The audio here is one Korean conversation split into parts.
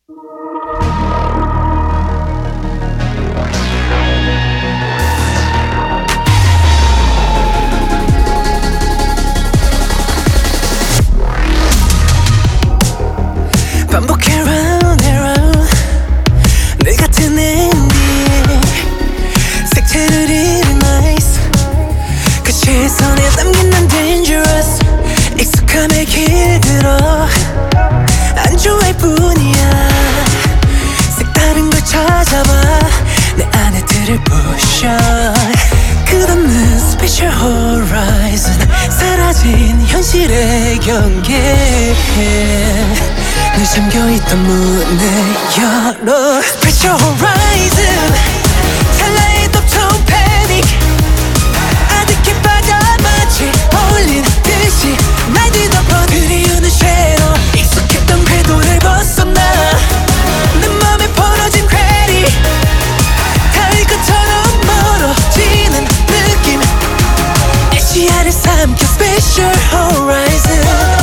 반복해 round and round 늘 같은 엔딩 색채를 잃은 ice 그 시선에 담긴 난 dangerous 익숙함에 길들어 안 좋아할 뿐이야 색다른 걸 찾아봐 내 안에 들을 부셔 끝없는 special horizon 사라진 현실의 경계 늘 잠겨있던 문을 열어 Special Horizon 찰나의 덮쳐온 패닉 아득히 빠져 마치 어울린 듯이 날 뒤덮어 그리우는 쉐로 익숙했던 궤도를 벗어나 내 맘에 벌어진 괴리 닿을 것처럼 멀어지는 느낌 내 시야를 삼켜 Special Horizon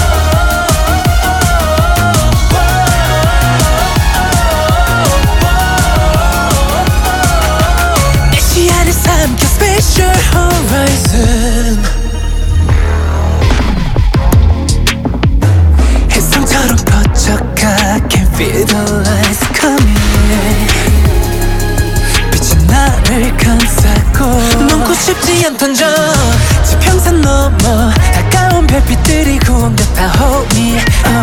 Special Horizon 햇살처럼 퍼져가 Can't feel the lights coming 빛이 나를 감싸고 멈고 싶지 않던 저 지평선 넘어 다가온 별빛들이 구원 같아 Hold me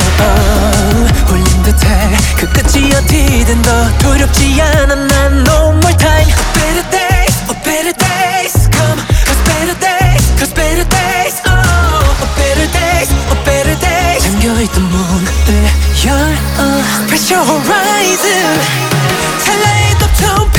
홀린 듯해 그 끝이 어디든 더 두렵지 않아 난 No more time Better days, oh better days come Cause better days, cause better days Oh better days, oh better days 잠겨있던 문을 열어 Special Horizon 찰나의 덮쳐온